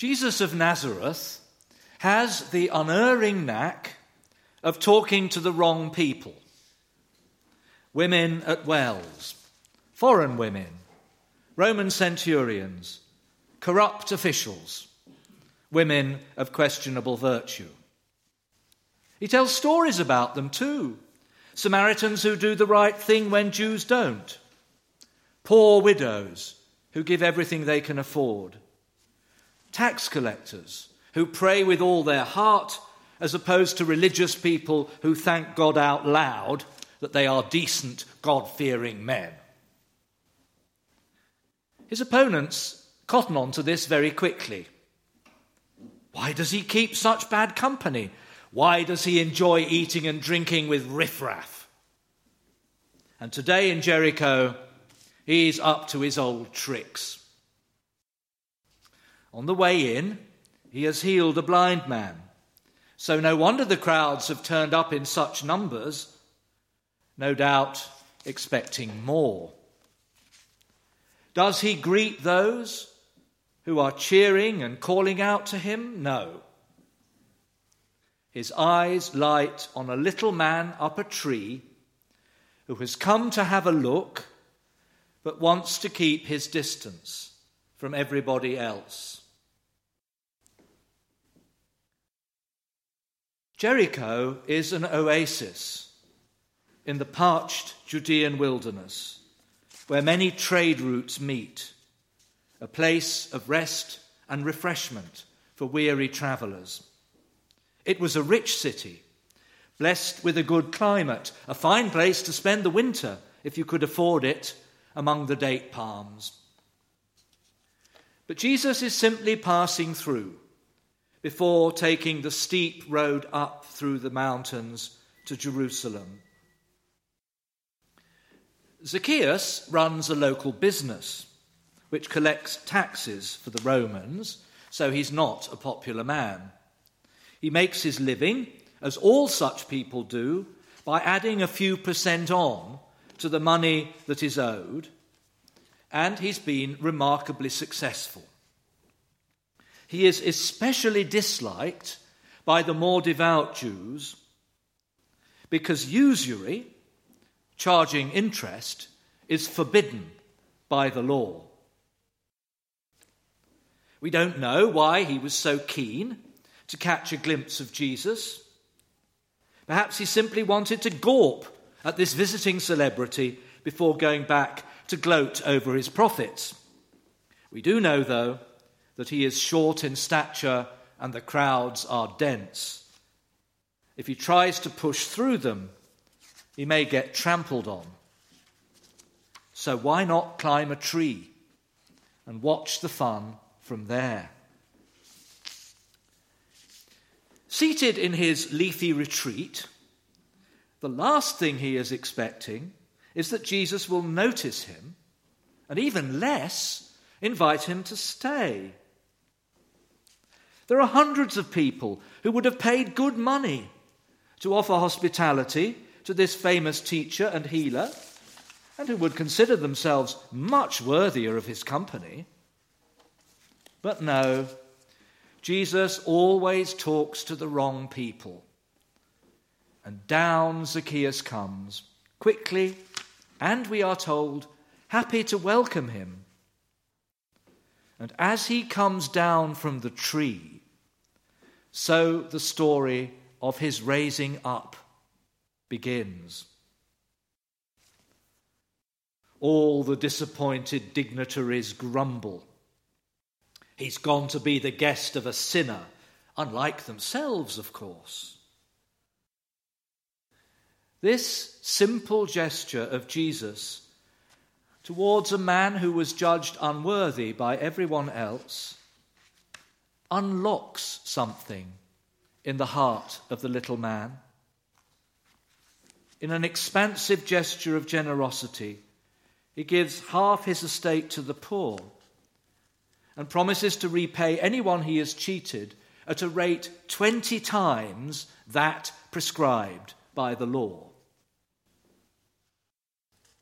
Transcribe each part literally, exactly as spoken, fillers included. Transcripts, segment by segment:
Jesus of Nazareth has the unerring knack of talking to the wrong people. Women at wells, foreign women, Roman centurions, corrupt officials, women of questionable virtue. He tells stories about them too. Samaritans who do the right thing when Jews don't. Poor widows who give everything they can afford. Tax collectors who pray with all their heart, as opposed to religious people who thank God out loud that they are decent, God-fearing men. His opponents cotton on to this very quickly. Why does he keep such bad company? Why does he enjoy eating and drinking with riffraff? And today in Jericho, he's up to his old tricks. On the way in, he has healed a blind man. So no wonder the crowds have turned up in such numbers, no doubt expecting more. Does he greet those who are cheering and calling out to him? No. His eyes light on a little man up a tree who has come to have a look but wants to keep his distance from everybody else. Jericho is an oasis in the parched Judean wilderness where many trade routes meet, a place of rest and refreshment for weary travellers. It was a rich city, blessed with a good climate, a fine place to spend the winter, if you could afford it, among the date palms. But Jesus is simply passing through before taking the steep road up through the mountains to Jerusalem. Zacchaeus runs a local business which collects taxes for the Romans, so he's not a popular man. He makes his living, as all such people do, by adding a few percent on to the money that is owed, and he's been remarkably successful. He is especially disliked by the more devout Jews because usury, charging interest, is forbidden by the law. We don't know why he was so keen to catch a glimpse of Jesus. Perhaps he simply wanted to gawp at this visiting celebrity before going back to gloat over his profits. We do know, though, that he is short in stature and the crowds are dense. If he tries to push through them, he may get trampled on. So why not climb a tree and watch the fun from there? Seated in his leafy retreat, the last thing he is expecting is that Jesus will notice him, and even less, invite him to stay. There are hundreds of people who would have paid good money to offer hospitality to this famous teacher and healer, and who would consider themselves much worthier of his company. But no, Jesus always talks to the wrong people. And down Zacchaeus comes, quickly, and we are told, happy to welcome him. And as he comes down from the tree, so the story of his raising up begins. All the disappointed dignitaries grumble. He's gone to be the guest of a sinner, unlike themselves, of course. This simple gesture of Jesus towards a man who was judged unworthy by everyone else unlocks something in the heart of the little man. In an expansive gesture of generosity, he gives half his estate to the poor and promises to repay anyone he has cheated at a rate twenty times that prescribed by the law.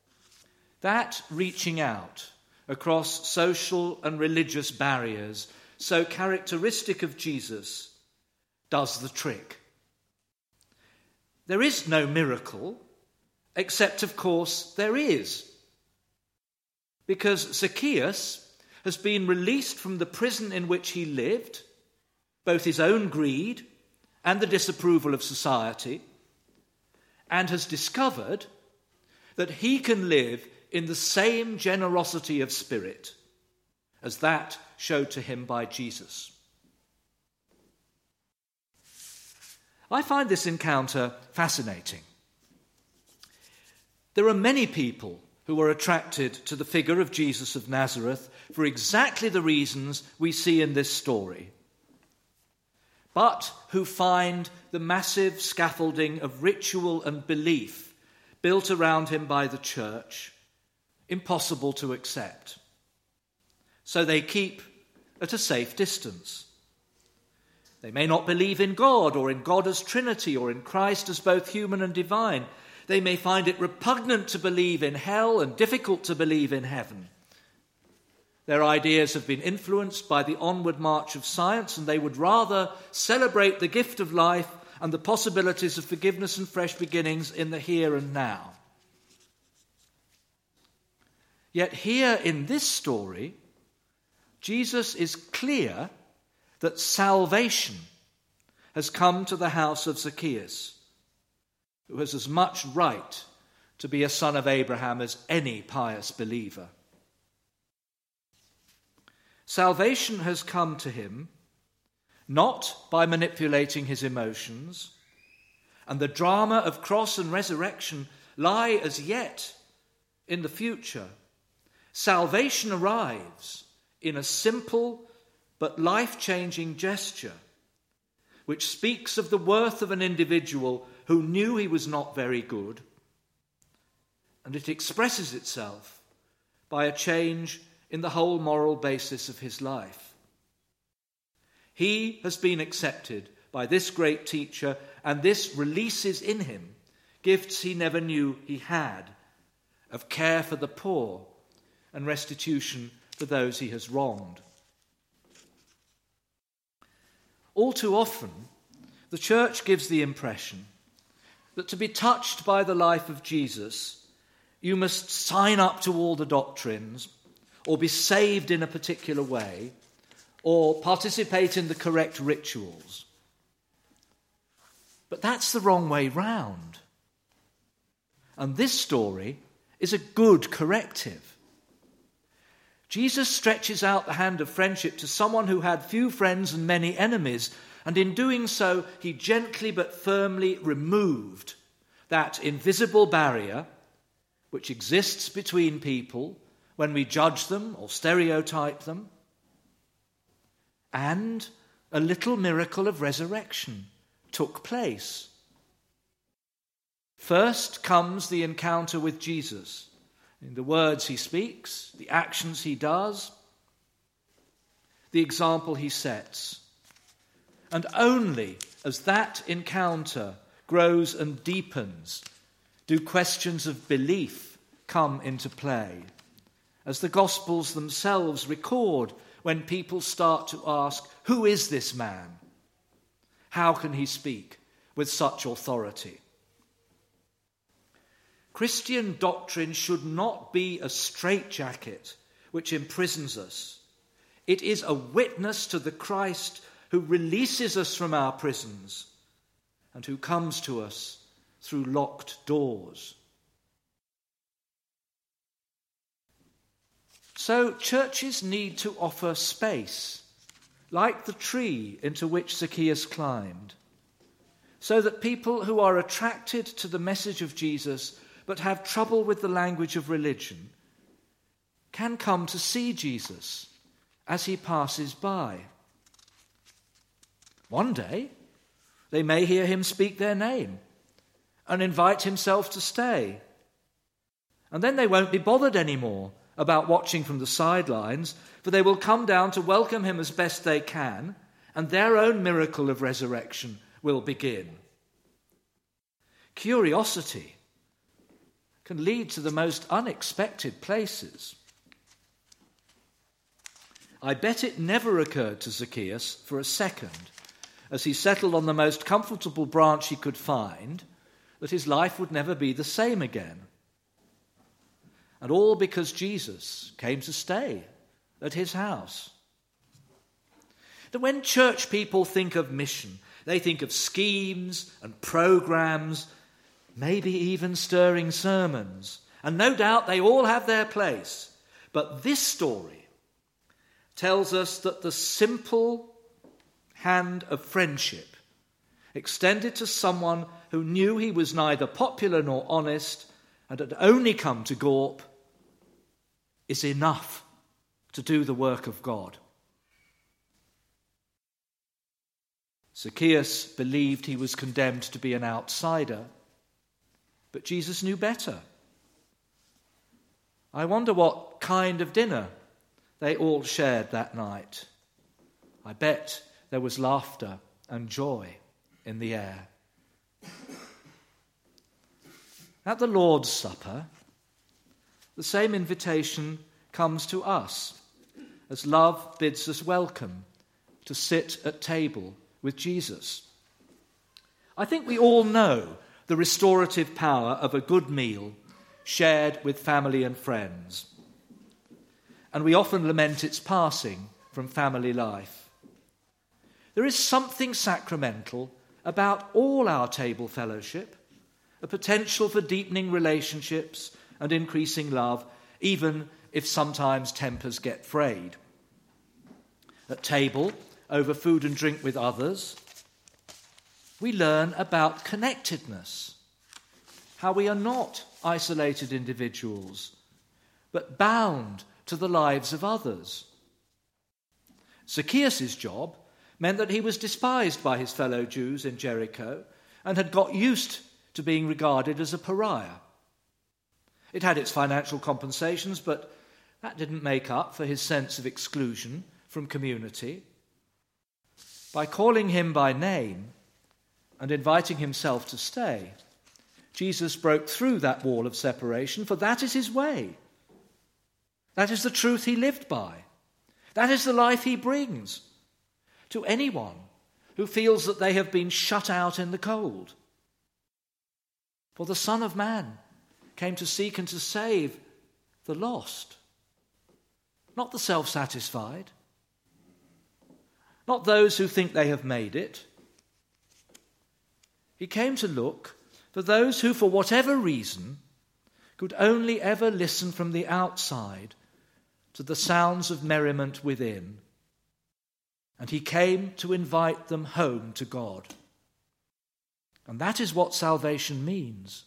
That reaching out across social and religious barriers so characteristic of Jesus, does the trick. There is no miracle, except, of course, there is. Because Zacchaeus has been released from the prison in which he lived, both his own greed and the disapproval of society, and has discovered that he can live in the same generosity of spirit as that showed to him by Jesus. I find this encounter fascinating. There are many people who are attracted to the figure of Jesus of Nazareth for exactly the reasons we see in this story, but who find the massive scaffolding of ritual and belief built around him by the church impossible to accept. So they keep at a safe distance. They may not believe in God, or in God as Trinity, or in Christ as both human and divine. They may find it repugnant to believe in hell and difficult to believe in heaven. Their ideas have been influenced by the onward march of science, and they would rather celebrate the gift of life and the possibilities of forgiveness and fresh beginnings in the here and now. Yet here in this story, Jesus is clear that salvation has come to the house of Zacchaeus, who has as much right to be a son of Abraham as any pious believer. Salvation has come to him not by manipulating his emotions, and the drama of cross and resurrection lie as yet in the future. Salvation arrives in a simple but life-changing gesture, which speaks of the worth of an individual who knew he was not very good, and it expresses itself by a change in the whole moral basis of his life. He has been accepted by this great teacher, and this releases in him gifts he never knew he had, of care for the poor and restitution for those he has wronged. All too often, the church gives the impression that to be touched by the life of Jesus, you must sign up to all the doctrines, or be saved in a particular way, or participate in the correct rituals. But that's the wrong way round. And this story is a good corrective. Jesus stretches out the hand of friendship to someone who had few friends and many enemies, and in doing so, he gently but firmly removed that invisible barrier which exists between people when we judge them or stereotype them. And a little miracle of resurrection took place. First comes the encounter with Jesus, in the words he speaks, the actions he does, the example he sets. And only as that encounter grows and deepens do questions of belief come into play, as the Gospels themselves record when people start to ask, who is this man? How can he speak with such authority? Christian doctrine should not be a straitjacket which imprisons us. It is a witness to the Christ who releases us from our prisons and who comes to us through locked doors. So churches need to offer space, like the tree into which Zacchaeus climbed, so that people who are attracted to the message of Jesus but have trouble with the language of religion can come to see Jesus as he passes by. One day, they may hear him speak their name and invite himself to stay. And then they won't be bothered anymore about watching from the sidelines, for they will come down to welcome him as best they can, and their own miracle of resurrection will begin. Curiosity can lead to the most unexpected places. I bet it never occurred to Zacchaeus for a second, as he settled on the most comfortable branch he could find, that his life would never be the same again. And all because Jesus came to stay at his house. That when church people think of mission, they think of schemes and programs, maybe even stirring sermons. And no doubt they all have their place. But this story tells us that the simple hand of friendship extended to someone who knew he was neither popular nor honest and had only come to Gorp is enough to do the work of God. Zacchaeus believed he was condemned to be an outsider, but Jesus knew better. I wonder what kind of dinner they all shared that night. I bet there was laughter and joy in the air. At the Lord's Supper, the same invitation comes to us as love bids us welcome to sit at table with Jesus. I think we all know the restorative power of a good meal shared with family and friends. And we often lament its passing from family life. There is something sacramental about all our table fellowship, a potential for deepening relationships and increasing love, even if sometimes tempers get frayed. At table, over food and drink with others, we learn about connectedness, how we are not isolated individuals, but bound to the lives of others. Zacchaeus' job meant that he was despised by his fellow Jews in Jericho and had got used to being regarded as a pariah. It had its financial compensations, but that didn't make up for his sense of exclusion from community. By calling him by name and inviting himself to stay, Jesus broke through that wall of separation, for that is his way. That is the truth he lived by. That is the life he brings to anyone who feels that they have been shut out in the cold. For the Son of Man came to seek and to save the lost, not the self-satisfied, not those who think they have made it. He came to look for those who, for whatever reason, could only ever listen from the outside to the sounds of merriment within. And he came to invite them home to God. And that is what salvation means.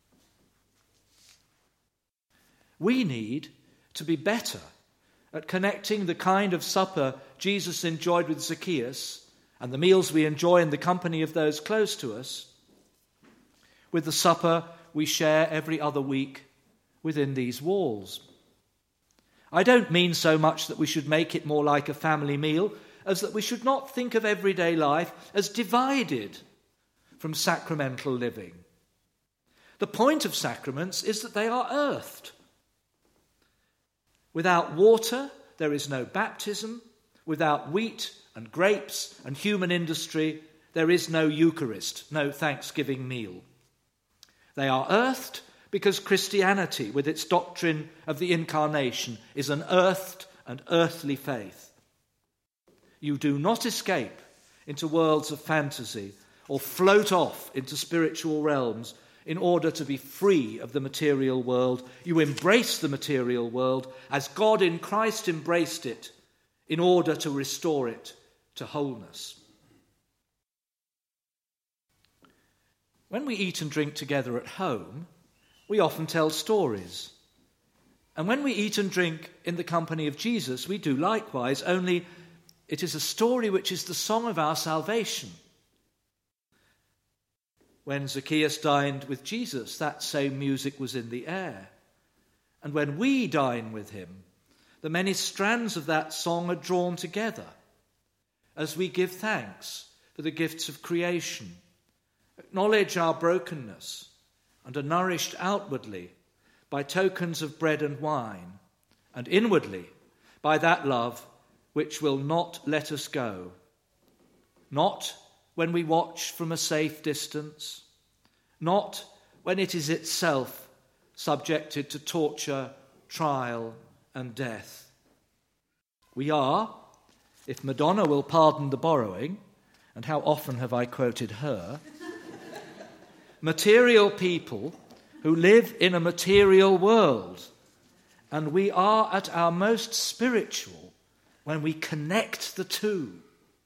We need to be better at connecting the kind of supper Jesus enjoyed with Zacchaeus and the meals we enjoy in the company of those close to us with the supper we share every other week within these walls. I don't mean so much that we should make it more like a family meal as that we should not think of everyday life as divided from sacramental living. The point of sacraments is that they are earthed. Without water, there is no baptism. Without wheat and grapes and human industry, there is no Eucharist, no Thanksgiving meal. They are earthed because Christianity, with its doctrine of the Incarnation, is an earthed and earthly faith. You do not escape into worlds of fantasy or float off into spiritual realms in order to be free of the material world. You embrace the material world as God in Christ embraced it in order to restore it to wholeness. When we eat and drink together at home, we often tell stories. And when we eat and drink in the company of Jesus, we do likewise, only it is a story which is the song of our salvation. When Zacchaeus dined with Jesus, that same music was in the air. And when we dine with him, the many strands of that song are drawn together as we give thanks for the gifts of creation, acknowledge our brokenness, and are nourished outwardly by tokens of bread and wine, and inwardly by that love which will not let us go, not when we watch from a safe distance, not when it is itself subjected to torture, trial, and death. We are, if Madonna will pardon the borrowing, and how often have I quoted her, material people who live in a material world, and we are at our most spiritual when we connect the two.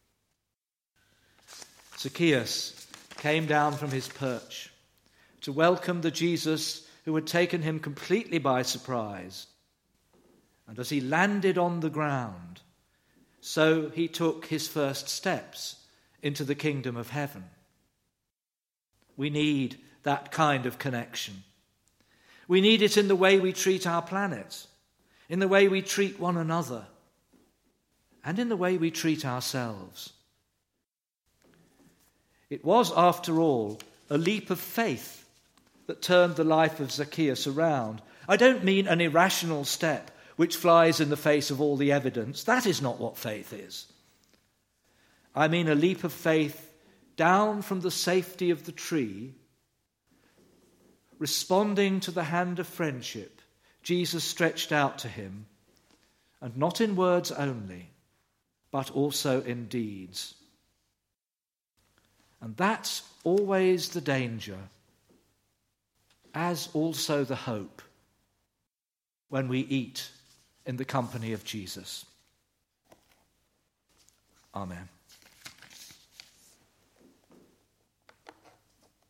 Zacchaeus came down from his perch to welcome the Jesus who had taken him completely by surprise. And as he landed on the ground, so he took his first steps into the kingdom of heaven. We need that kind of connection. We need it in the way we treat our planet, in the way we treat one another, and in the way we treat ourselves. It was, after all, a leap of faith that turned the life of Zacchaeus around. I don't mean an irrational step which flies in the face of all the evidence. That is not what faith is. I mean a leap of faith down from the safety of the tree, responding to the hand of friendship Jesus stretched out to him, and not in words only, but also in deeds. And that's always the danger, as also the hope, when we eat in the company of Jesus. Amen.